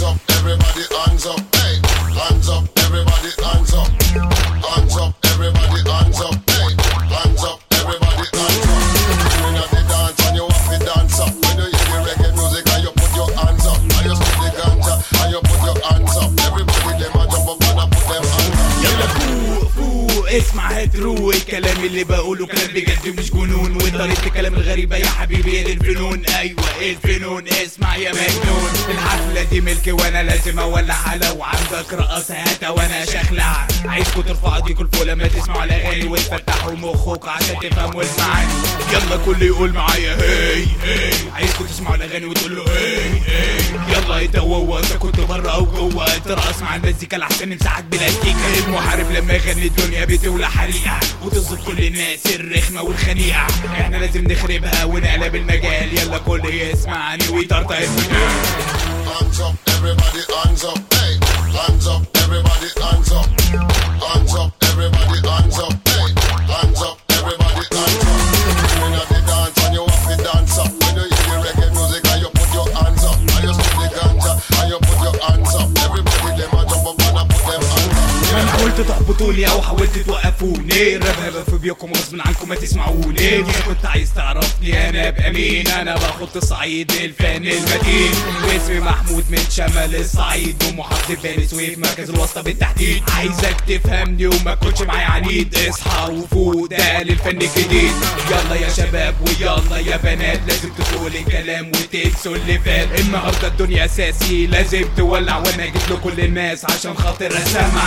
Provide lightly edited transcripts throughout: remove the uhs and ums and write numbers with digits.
Hands up, everybody hands up, hey. Hands up, everybody hands up. Hands up, everybody hands up, hey. Hands up, everybody hands up. When you the dance and you have to dance up. When you hear the reggae music and you put your hands up. And you spit the ganja and you put your hands up. Everybody them a jump up and a put them hands up. يلا فوق فوق اسمع هتروق الكلام اللي بقوله كلام بجد مش جنون وطريقة الكلام الغريبة يا حبيبي هي الفنون ايوه الفنون اسمع يا مجنون الحفلة دي ملكي وانا لازم اولعها لو عندك رقصة هاتها وانا شخلع عايزكم ترفعوا ايديكم لفوق لما تسمعوا الاغاني وتفتحوا مخكم عشان تفهموا المعاني يلا كله يقول معايا هي هي عايزكم تسمعوا الاغاني وتقولوا هي هي يلا انت وهو انت كنت بره او جوه ترقص مع المزيكا لحسن نمسحك بلاستيكا المحارب لما يغني الدنيا بتولع حريقة وتصد كل الناس الرخمة والخنيقة احنا لازم نخربها ونقلب المجال يلا كله يسمعني ويطرطق المجال Hands up, everybody hands up, hey. Hands up, everybody hands up. Hands up, everybody hands up, hey. Hands up, everybody hands up. When you the dance and you have to dance up. When you hear the reggae music and you put your hands up. And you spit the ganja and you put your hands up. Everybody them a jump up and a put them hands up. انا حاولت تحبطوني او حاولت توقفوني الراب في بيكم غصب عنكم ما تسمعوني اذا كنت عايز تعرفني انا ابقى مين انا باخد تصعيد الفن المتين اسمي محمود من شمال الصعيد ومحافظة بني سويف مركز الوسطى بالتحديد عايزك تفهمني وما تكونش معايا عنيد اصحى وفوق ده للفن الجديد يلا يا شباب ويلا يا بنات لازم تقول الكلام وتنسوا اللي فات النهارده الدنيا اساسي لازم تولع وانا اجيب له كل الناس عشان خاطر اسمع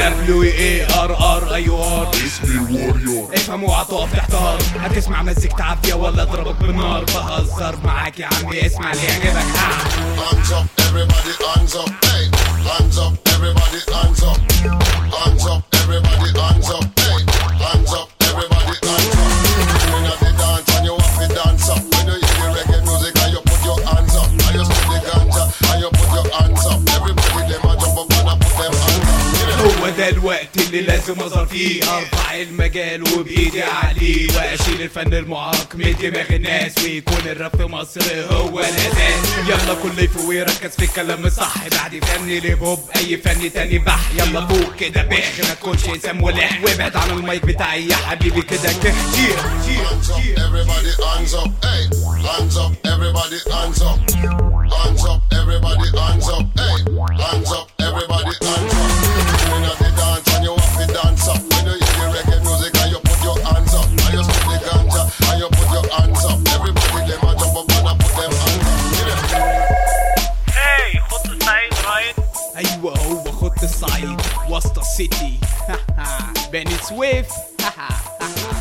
WARRIOR اسمي الواريور افهم وهتقف تحتار هتسمع مزيكة عافية ولا اضربك بالنار بهزر معاك يا عمي اسمع اللي يعجبك Hands up, everybody hands up, hey. Hands up, everybody hands up. Hands up, everybody hands up, hey. Hands up, everybody hands up. When you the dance and you have to dance up. When you hear the reggae music and you put your hands up. And you spit the ganja and you put your hands up. Everybody them a jump up and a put them hands up. هو ده الوقت اللي لازم اظهر فيه ارفع المجال وبايدي عليه واشيل الفن المعاق من دماغ الناس ويكون الراب في مصر هو الاساس يلا كله يفوق ويركز في الكلام الصح بعد فن الهيب اي فن تاني بح يلا فوق كده بخ ما تكونش انسان ملح وابعد عن المايك بتاعي يا حبيبي كده كده Hands up, everybody hands up, hey. Hands up, everybody hands up. Hands up, everybody hands up, hey. Hands up, everybody hands up. When you the dance and you have to dance up. When you hear the reggae music and you put your hands up. And you spit the ganja and you put your hands up. Everybody them a jump up and a put them hands up. Hey, خط الصعيد رايد ايوه هو خط الصعيد وسط السيتي بني سويف